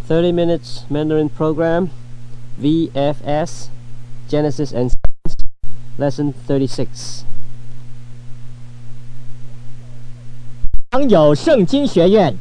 30 minutes Mandarin program, VFS, Genesis and Science, lesson 36. 良友圣经学院。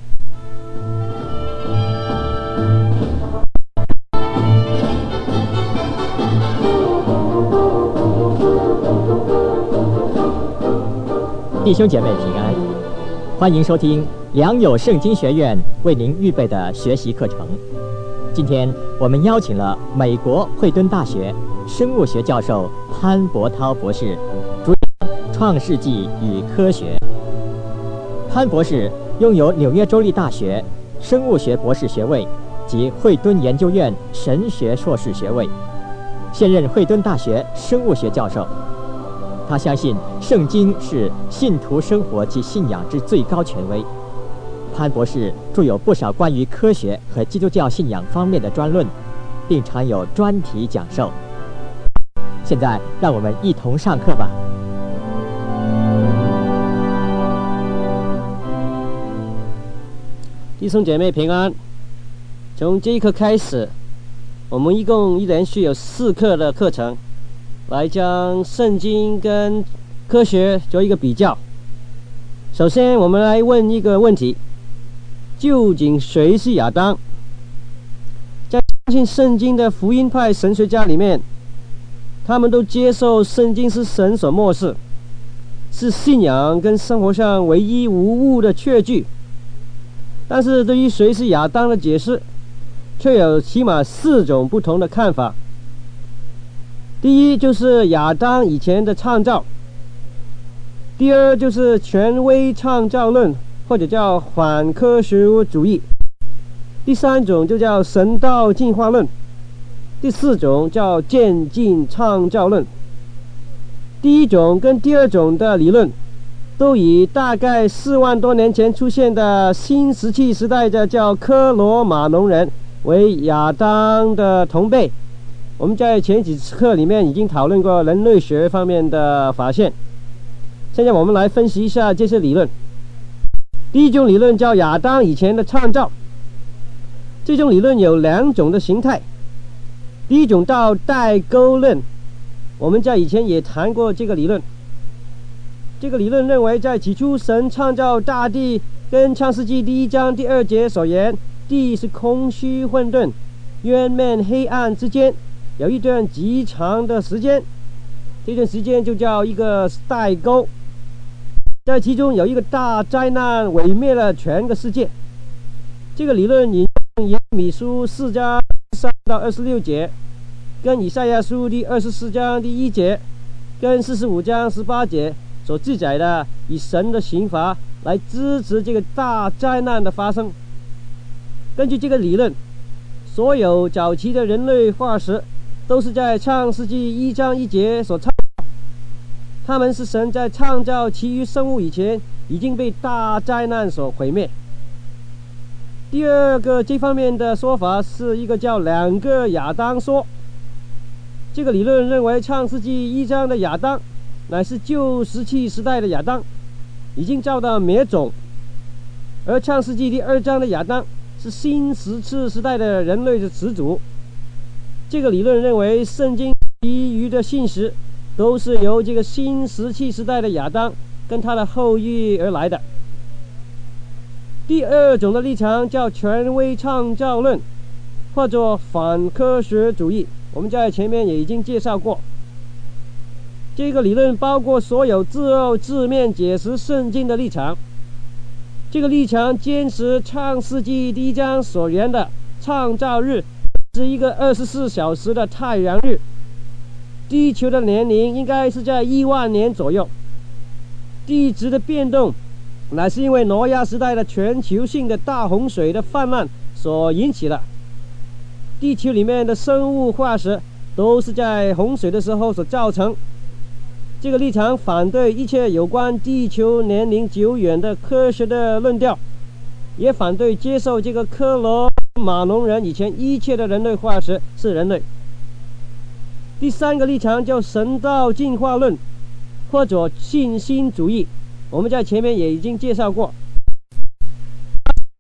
弟兄姐妹平安，欢迎收听良友圣经学院为您预备的学习课程。今天我们邀请了美国惠顿大学生物学教授潘伯涛博士，主讲创世纪与科学。潘博士拥有纽约州立大学生物学博士学位及惠顿研究院神学硕士学位，现任惠顿大学生物学教授。他相信圣经是信徒生活及信仰之最高权威。潘博士著有不少关于科学和基督教信仰方面的专论，并常有专题讲授。现在让我们一同上课吧。 弟兄姐妹平安。从这一课开始，我们一共连续有4课的课程，来将圣经跟科学做一个比较。首先我们来问一个问题，究竟谁是亚当？在相信圣经的福音派神学家里面，他们都接受圣经是神所默示，是信仰跟生活上唯一无误的确据。但是对于谁是亚当的解释，却有起码4种不同的看法。第一就是亚当以前的创造，第二就是权威创造论，或者叫反科学主义，第3种就叫神道进化论，第4种叫渐进创造论。第一种跟第2种的理论都以大概4万多年前出现的新石器时代的叫科罗马农人为亚当的同辈。我们在前几次课里面已经讨论过人类学方面的发现，现在我们来分析一下这些理论。第一种理论叫亚当以前的创造，这种理论有2种的形态。第一种叫代沟论，我们在以前也谈过这个理论。这个理论认为，在起初神创造大地，跟创世纪第1章第2节所言，地是空虚混沌、渊面黑暗之间有一段极长的时间，这段时间就叫一个代沟。在其中有一个大灾难毁灭了全个世界。这个理论引用耶利米书4章3到26节，跟以赛亚书第24章第1节，跟45章18节所记载的以神的刑罚来支持这个大灾难的发生。根据这个理论，所有早期的人类化石都是在创世纪1章1节所创造，他们是神在创造其余生物以前已经被大灾难所毁灭。第二个这方面的说法是一个叫2个亚当说。这个理论认为，创世纪1章的亚当乃是旧石器时代的亚当，已经遭到灭种，而创世纪第2章的亚当是新石器时代的人类的始祖。这个理论认为，圣经其余的信息都是由这个新石器时代的亚当跟他的后裔而来的。第2种的立场叫权威创造论，或者反科学主义，我们在前面也已经介绍过。这个理论包括所有自由字面解释圣经的立场。这个立场坚持创世纪第1章所言的创造日是一个24小时的太阳日，地球的年龄应该是在1万年左右。地质的变动乃是因为挪亚时代的全球性的大洪水的泛滥所引起的。地球里面的生物化石都是在洪水的时候所造成。这个立场反对一切有关地球年龄久远的科学的论调，也反对接受这个科罗马农人以前一切的人类化石是人类。第3个立场叫神道进化论，或者信心主义，我们在前面也已经介绍过。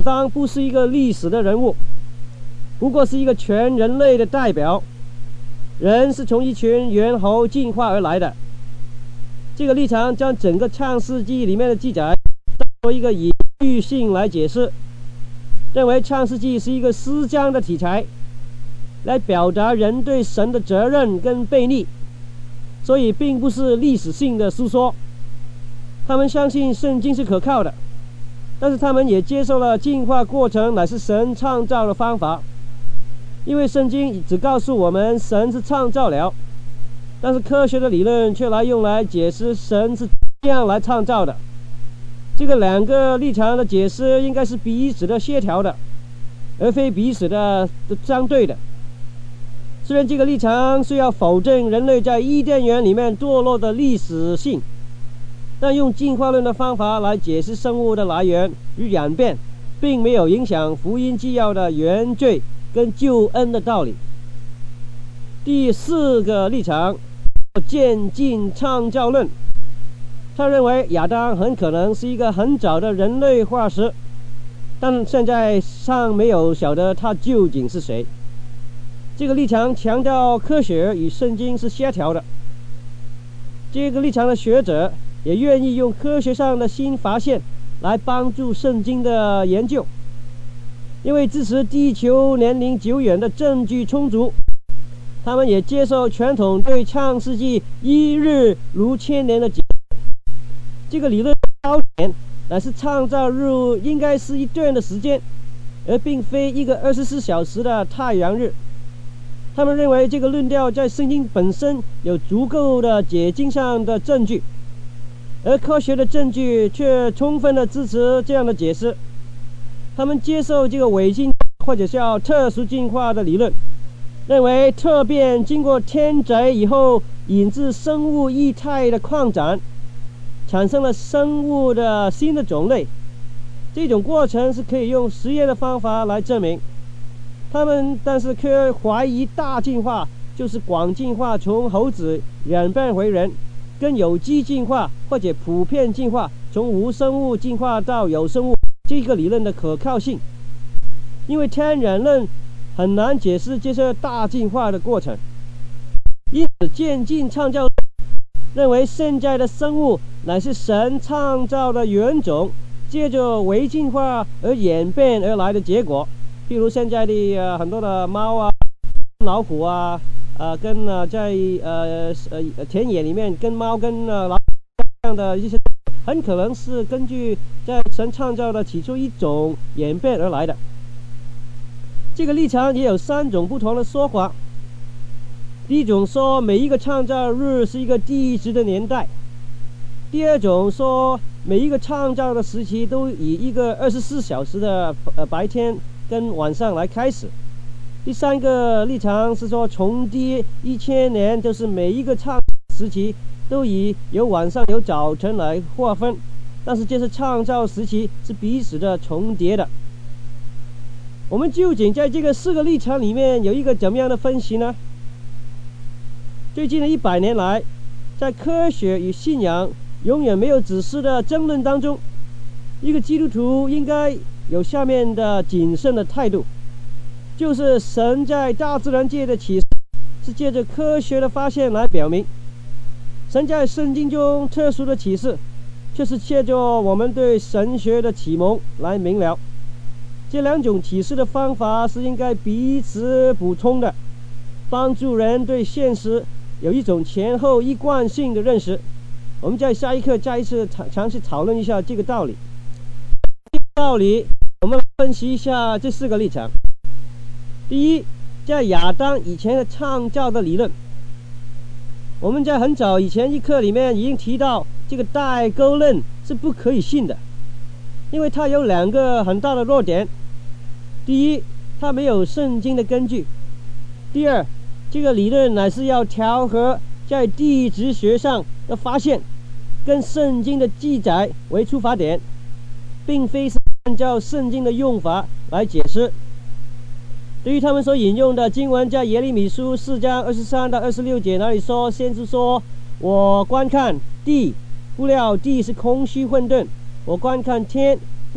当不是一个历史的人物，不过是一个全人类的代表。人是从一群猿猴进化而来的。这个立场将整个创世纪里面的记载当作一个隐喻性来解释，认为创世纪是一个诗章的题材，来表达人对神的责任跟悖逆，所以并不是历史性的书说。他们相信圣经是可靠的，但是他们也接受了进化过程乃是神创造的方法，因为圣经只告诉我们神是创造了，但是科学的理论却用来解释神是这样来创造的。这个两个立场的解释应该是彼此的协调的，而非彼此的相对的。虽然这个立场是要否定人类在伊甸园里面堕落的历史性，但用进化论的方法来解释生物的来源与演变，并没有影响福音纪要的原罪跟救恩的道理。第四个立场，渐进创造论。他认为亚当很可能是一个很早的人类化石，但现在尚没有晓得他究竟是谁。这个立场强调科学与圣经是协调的。这个立场的学者也愿意用科学上的新发现来帮助圣经的研究，因为支持地球年龄久远的证据充足。他们也接受传统对创世纪一日如千年的解释。这个理论焦点乃是创造日应该是一段的时间，而并非一个24小时的太阳日。他们认为这个论调在圣经本身有足够的解经上的证据，而科学的证据却充分的支持这样的解释。他们接受这个伪进或者叫特殊进化的理论，认为特变经过天灾以后引致生物异态的扩展，产生了生物的新的种类。这种过程是可以用实验的方法来证明。但是却怀疑大进化就是广进化从猴子演变为人，跟有机进化或者普遍进化从无生物进化到有生物这个理论的可靠性，因为天然论很难解释这些大进化的过程。因此渐进创造认为现在的生物乃是神创造的原种，借着微进化而演变而来的结果。譬如现在的很多的猫啊、老虎啊，在田野里面跟猫跟老虎这样的一些，很可能是根据在神创造的起初一种演变而来的。这个立场也有3种不同的说法。第一种说每一个创造日是一个地质的年代。第二种说每一个创造的时期都以一个24小时的白天跟晚上来开始。第3个立场是说从第1000年，就是每一个创造时期都以有晚上有早晨来划分，但是这些创造时期是彼此的重叠的。我们究竟在这个4个立场里面有一个怎么样的分析呢？最近的100年来，在科学与信仰永远没有止息的争论当中，一个基督徒应该有下面的谨慎的态度，就是神在大自然界的启示是借着科学的发现来表明，神在圣经中特殊的启示却是借着我们对神学的启蒙来明了。这2种启示的方法是应该彼此补充的，帮助人对现实有一种前后一贯性的认识。我们在下一课再一次尝试讨论一下这个道理。我们分析一下这4个立场。第一，在亚当以前的创造的理论，我们在很早以前一课里面已经提到，这个代沟论是不可以信的，因为它有2个很大的弱点。第一，它没有圣经的根据；第二，这个理论乃是要调和在地质学上的发现跟圣经的记载为出发点，并非是按照圣经的用法来解释。对于他们所引用的经文，在耶利米书4章23到26节那里说，先知说：我观看地，不料地是空虚混沌；我观看天，不料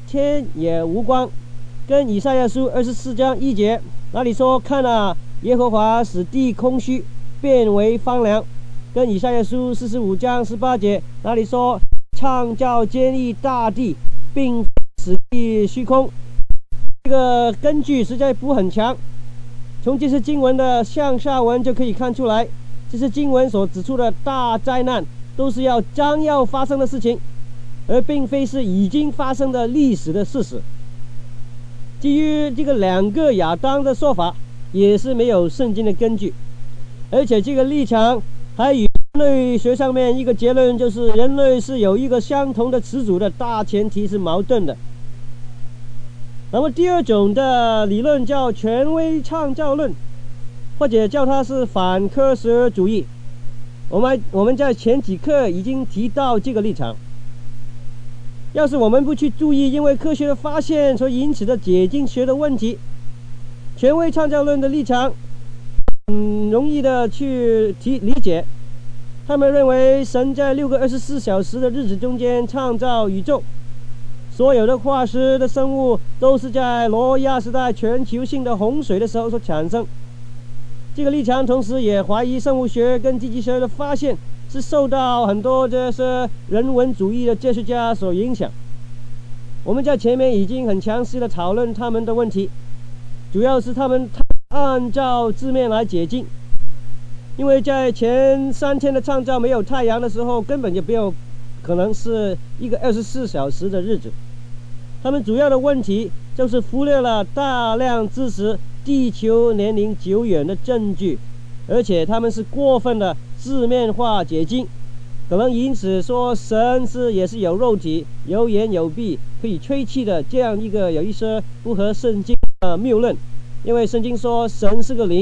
天也无光，跟以赛亚书24章1节那里说看啊，耶和华使地空虚，变为荒凉，跟以赛亚书45章18节那里说创造坚立大地，并使地虚空。这个根据实在不很强，从这些经文的上下文就可以看出来，这些经文所指出的大灾难都是将要发生的事情，而并非是已经发生的历史的事实。基于这个两个亚当的说法也是没有圣经的根据，而且这个立场还与人类学上面一个结论，就是人类是有一个相同的始祖的大前提是矛盾的。那么第二种的理论叫权威创造论，或者叫它是反科学主义。我们在前几课已经提到这个立场。要是我们不去注意因为科学的发现所引起的解经学的问题，权威创造论的立场很容易的去理解。他们认为神在6个24小时的日子中间创造宇宙，所有的化石的生物都是在挪亚时代全球性的洪水的时候所产生。这个立场同时也怀疑生物学跟地质学的发现是受到很多这些人文主义的哲学家所影响。我们在前面已经很详细的讨论他们的问题，主要是他们按照字面来解经，因为在前3天的创造没有太阳的时候，根本就没有可能是一个24小时的日子。他们主要的问题就是忽略了大量支持地球年龄久远的证据，而且他们是过分的字面化解经，可能因此说神也是有肉体、有眼有鼻、可以吹气的，这样一个有一些不合圣经的谬论。因为圣经说神是个灵。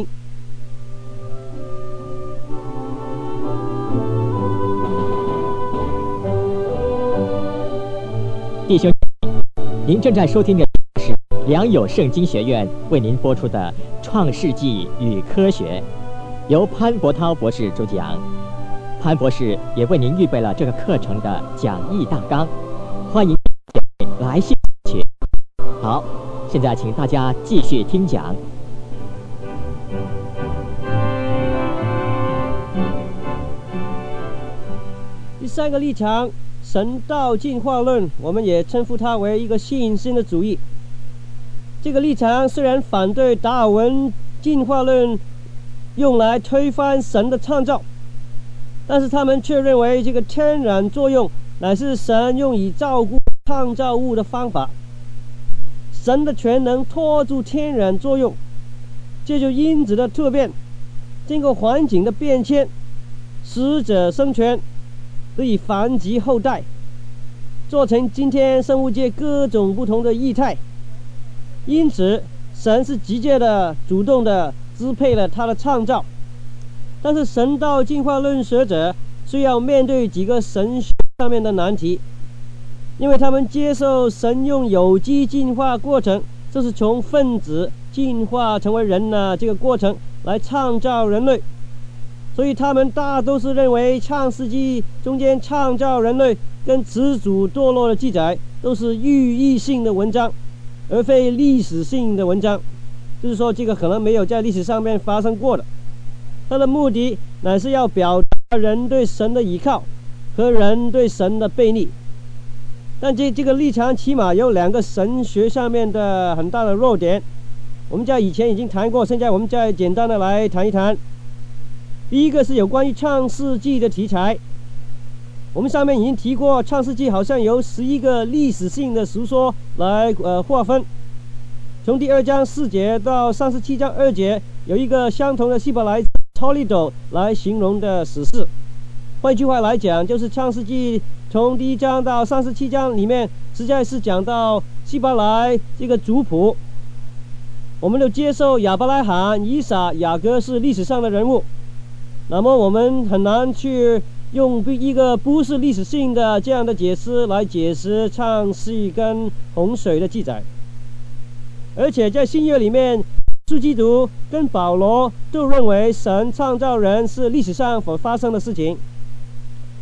弟兄，您正在收听的是良友圣经学院为您播出的《创世纪与科学》，由潘伯涛博士主讲。潘博士也为您预备了这个课程的讲义大纲，欢迎来信取。好，现在请大家继续听讲。 第3个立场，神道进化论，我们也称呼它为一个信心的主义。这个立场虽然反对达尔文进化论用来推翻神的创造，但是他们却认为这个天然作用乃是神用以照顾创造物的方法。神的全能拖住天然作用，借助因子的突变，经过环境的变迁，适者生存，得以繁殖后代，做成今天生物界各种不同的异态。因此神是直接的主动的支配了他的创造。但是神道进化论学者需要面对几个神学上面的难题，因为他们接受神用有机进化过程，就是从分子进化成为人这个过程来创造人类，所以他们大都是认为创世纪中间创造人类跟始祖堕落的记载都是寓意性的文章，而非历史性的文章，就是说这个可能没有在历史上面发生过的。它的目的乃是要表达人对神的依靠和人对神的背逆。但这个立场起码有2个神学上面的很大的弱点，我们在以前已经谈过，现在我们再简单的来谈一谈。第一个是有关于创世纪的题材，我们上面已经提过，创世纪好像由11个历史性的述说来划分，从第2章4节到37章2节有一个相同的希伯来Toledo 来形容的史事。换句话来讲，就是创世纪从第1章到37章里面实在是讲到希伯来这个族谱。我们都接受亚伯拉罕、以撒、雅各是历史上的人物，那么我们很难去用一个不是历史性的这样的解释来解释创世跟洪水的记载。而且在新约里面，主基督跟保罗都认为神创造人是历史上所发生的事情。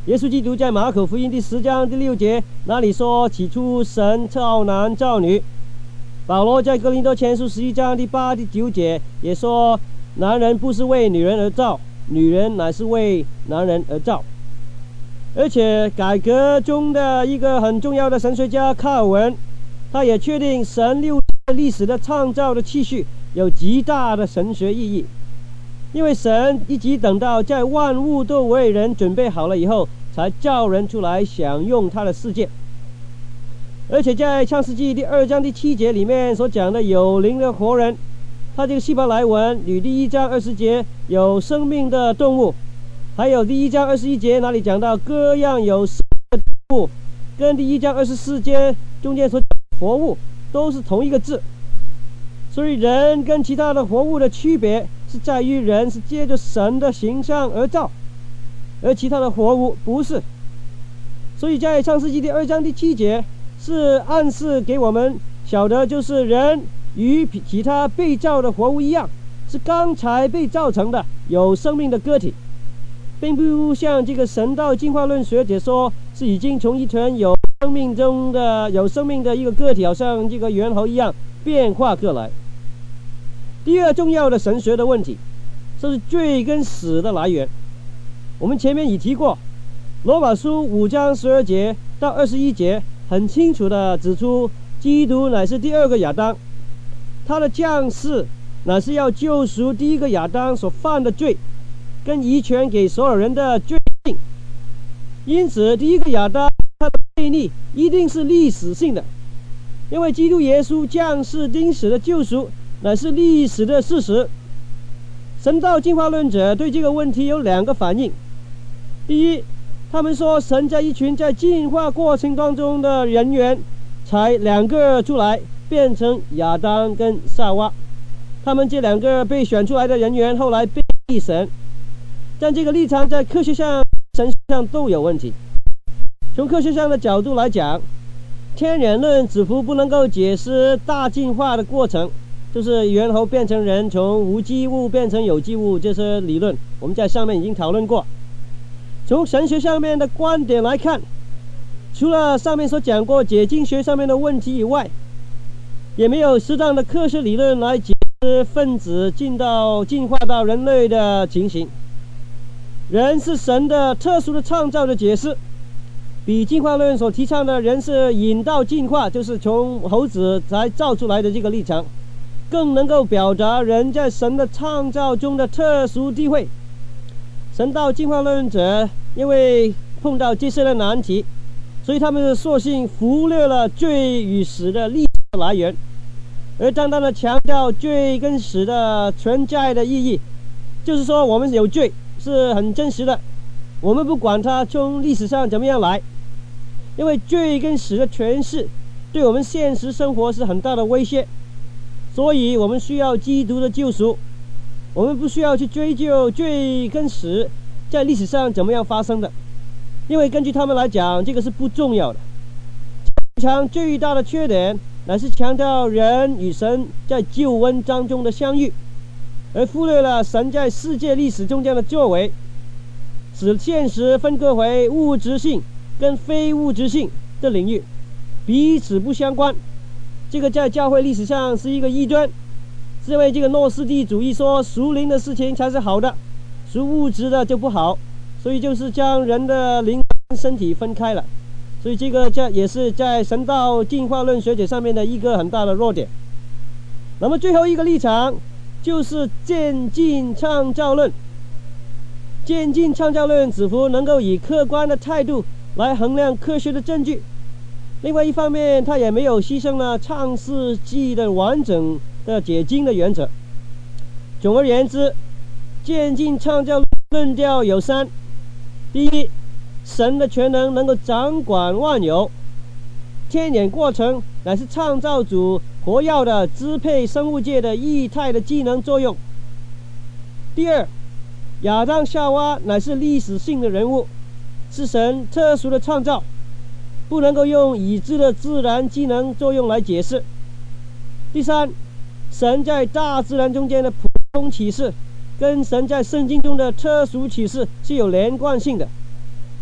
耶稣基督在马可福音第10章第6节那里说，起初神造男造女。保罗在哥林多前书11章第8、第9节也说，男人不是为女人而造，女人乃是为男人而造。而且改革中的一个很重要的神学家卡尔文，他也确定神6历史的创造的次序有极大的神学意义，因为神一直等到在万物都为人准备好了以后，才造人出来享用他的世界。而且在创世纪第2章第7节里面所讲的有灵的活人，他这个希伯来文与第1章20节有生命的动物，还有第1章21节那里讲到各样有生命的动物，跟第1章24节中间所讲的活物都是同一个字。所以人跟其他的活物的区别是在于，人是借着神的形象而造，而其他的活物不是。所以在创世纪第2章第7节是暗示给我们晓得，就是人与其他被造的活物一样，是刚才被造成的有生命的个体，并不像这个神道进化论学者说是已经从一团有生命的一个个体，好像这个猿猴一样变化过来。第二重要的神学的问题就是罪跟死的来源。我们前面已提过，罗马书5章12节到21节很清楚地指出，基督乃是第二个亚当，他的降世乃是要救赎第一个亚当所犯的罪，跟遗传给所有人的罪性。因此第一个亚当他的悖逆一定是历史性的，因为基督耶稣降世钉死的救赎乃是历史的事实。神道进化论者对这个问题有2个反应。第一，他们说神在一群在进化过程当中的人员才2个出来，变成亚当跟夏娃，他们这2个被选出来的人员后来背逆神。但这个立场在科学上、神学上都有问题。从科学上的角度来讲，天然论似乎不能够解释大进化的过程，就是猿猴变成人，从无机物变成有机物，这些理论我们在上面已经讨论过。从神学上面的观点来看，除了上面所讲过解经学上面的问题以外，也没有适当的科学理论来解释分子进化到人类的情形。人是神的特殊的创造的解释，比进化论所提倡的人是引导进化，就是从猴子才造出来的这个立场，更能够表达人在神的创造中的特殊地位。神道进化论者因为碰到这些的难题，所以他们索性忽略了罪与死的历史来源，而单单的强调罪跟死的存在的意义，就是说我们有罪是很真实的，我们不管它从历史上怎么样来，因为罪跟死的诠释对我们现实生活是很大的威胁，所以我们需要基督的救赎。我们不需要去追究罪跟死在历史上怎么样发生的，因为根据他们来讲，这个是不重要的。这场最大的缺点乃是强调人与神在救恩当中的相遇，而忽略了神在世界历史中间的作为，使现实分割为物质性跟非物质性的领域，彼此不相关。这个在教会历史上是一个异端，是因为这个诺斯底主义说属灵的事情才是好的，属物质的就不好，所以就是将人的灵跟身体分开了。所以这个也是在神道进化论学者上面的一个很大的弱点。那么最后一个立场就是渐进创造论。渐进创造论似乎能够以客观的态度来衡量科学的证据，另外一方面它也没有牺牲了创世纪的完整的解经的原则。总而言之，渐进创造论调有3：第一，神的全能能够掌管万有，天演过程乃是创造主活跃的支配生物界的异态的机能作用。第二，亚当夏娃乃是历史性的人物，是神特殊的创造，不能够用已知的自然机能作用来解释。第三，神在大自然中间的普通启示跟神在圣经中的特殊启示是有连贯性的，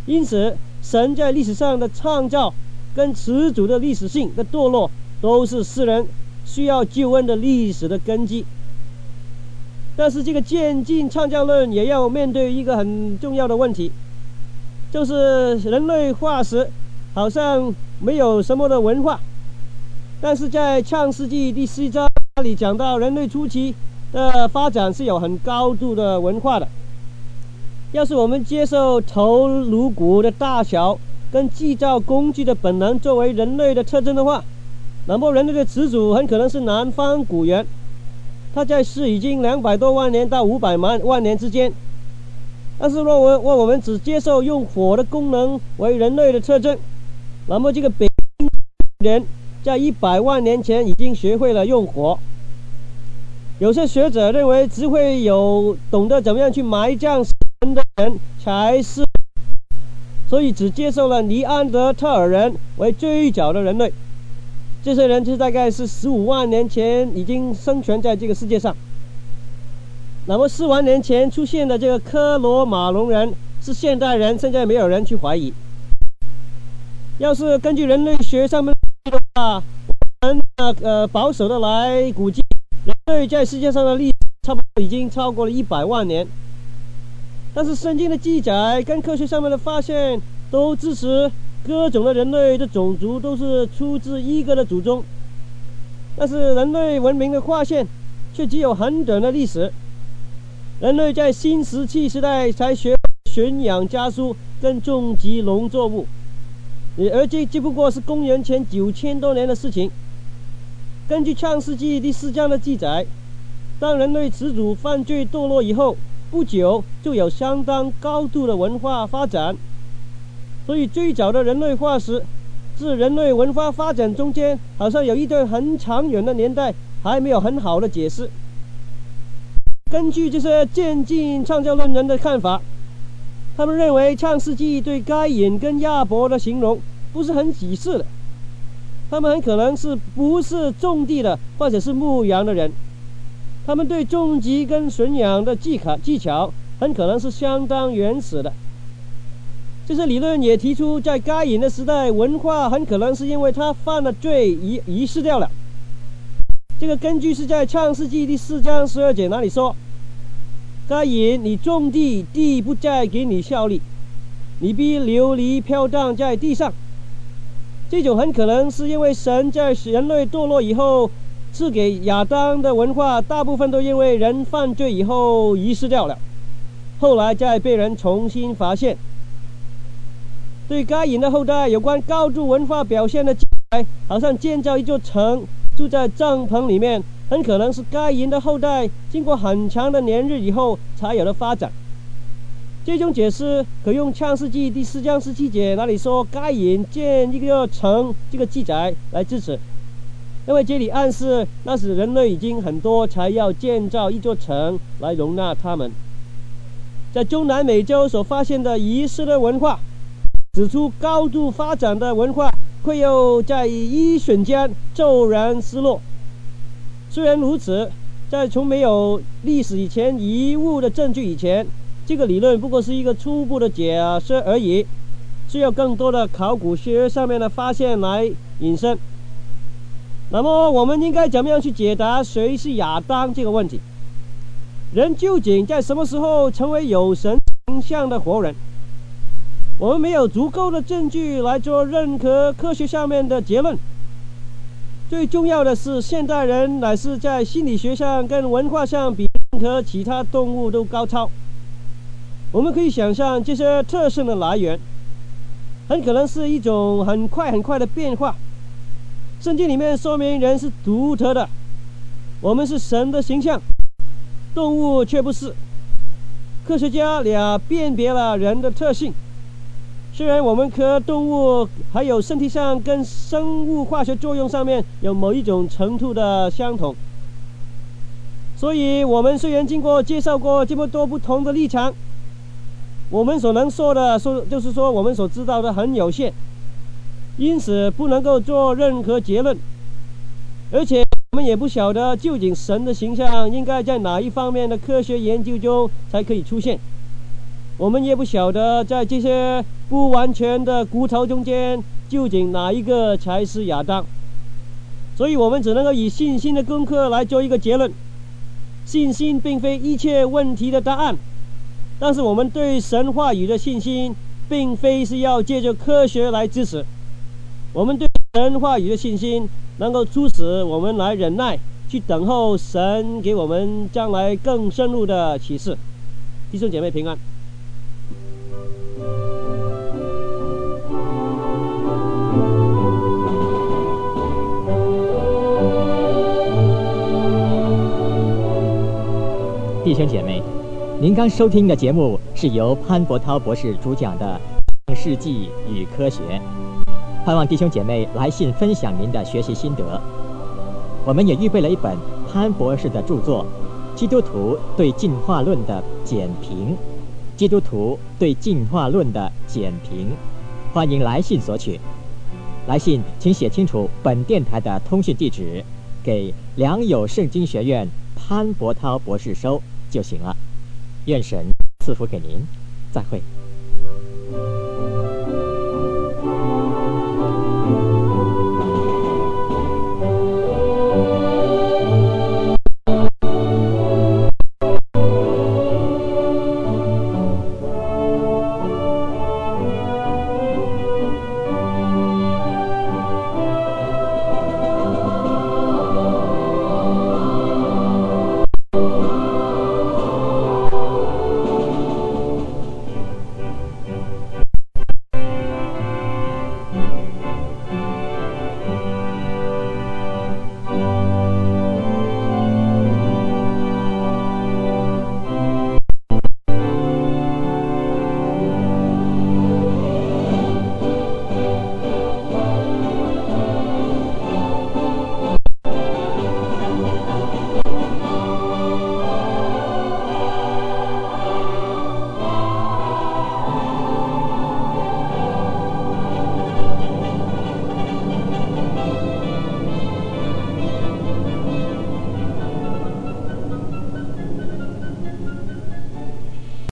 因此，神在历史上的创造跟始祖的历史性的堕落，都是世人需要救恩的历史的根基。但是，这个渐进创造论也要面对一个很重要的问题，就是人类化石好像没有什么的文化，但是在创世纪第4章那里讲到人类初期的发展是有很高度的文化的。要是我们接受头颅骨的大小跟制造工具的本能作为人类的特征的话，那么人类的始祖很可能是南方古猿，它在世已经200多万年到500万年之间。但是若我们只接受用火的功能为人类的特征，那么这个北京人在100万年前已经学会了用火。有些学者认为，只会有懂得怎么样去埋葬的人才是，所以只接受了尼安德特尔人为最早的人类。这些人大概是15万年前已经生存在这个世界上。那么4万年前出现的这个科罗马龙人是现代人，现在没有人去怀疑。要是根据人类学上面的话，我们保守的来估计，人类在世界上的历史差不多已经超过了100万年。但是圣经的记载跟科学上面的发现都支持各种的人类的种族都是出自一个的祖宗。但是人类文明的划线却只有很短的历史。人类在新石器时代才学驯养家畜跟种植农作物，而这只不过是公元前9000多年的事情。根据创世纪第4章的记载，当人类始祖犯罪堕落以后，不久就有相当高度的文化发展。所以最早的人类化石自人类文化发展中间好像有一段很长远的年代还没有很好的解释。根据这些渐进创造论人的看法，他们认为创世纪对该隐跟亚伯的形容不是很启示的，他们很可能不是种地的或者是牧羊的人，他们对种植跟驯养的技巧很可能是相当原始的。这些理论也提出，在该隐的时代，文化很可能是因为他犯了罪遗失掉了。这个根据是在创世纪第4章12节那里说，该隐，你种地，地不再给你效力，你必流离飘荡在地上。这种很可能是因为神在人类堕落以后赐给亚当的文化，大部分都因为人犯罪以后遗失掉了，后来再被人重新发现。对该隐的后代有关高度文化表现的记载，好像建造一座城，住在帐篷里面，很可能是该隐的后代经过很长的年日以后才有的发展。这种解释可用创世纪第4章17节那里说该隐建一个城这个记载来支持，因为这里暗示那时人类已经很多，才要建造一座城来容纳他们。在中南美洲所发现的遗失的文化，指出高度发展的文化会又在一瞬间骤然失落。虽然如此，在从没有历史以前遗物的证据以前，这个理论不过是一个初步的解释而已，需要更多的考古学上面的发现来引申。那么我们应该怎么样去解答谁是亚当这个问题？人究竟在什么时候成为有神形象的活人？我们没有足够的证据来做任何科学上面的结论。最重要的是，现代人乃是在心理学上跟文化上比任何其他动物都高超。我们可以想象这些特性的来源，很可能是一种很快的变化。圣经里面说明人是独特的，我们是神的形象，动物却不是。科学家俩辨别了人的特性，虽然我们和动物还有身体上跟生物化学作用上面有某一种程度的相同，所以我们虽然经过介绍过这么多不同的立场，我们所能说的就是说我们所知道的很有限，因此不能够做任何结论，而且我们也不晓得究竟神的形象应该在哪一方面的科学研究中才可以出现。 我们也不晓得在这些不完全的骨头中间，究竟哪一个才是亚当。所以我们只能够以信心的功课来做一个结论：信心并非一切问题的答案，但是我们对神话语的信心并非是要借着科学来支持。我们对神话语的信心能够促使我们来忍耐，去等候神给我们将来更深入的启示。弟兄姐妹平安。 弟兄姐妹，您刚收听的节目是由潘伯涛博士主讲的《创世纪与科学》，盼望弟兄姐妹来信分享您的学习心得。我们也预备了一本潘博士的著作《基督徒对进化论的简评》，基督徒对进化论的简评，欢迎来信索取。来信请写清楚本电台的通讯地址，给良友圣经学院潘伯涛博士收就行了。愿神赐福给您，再会。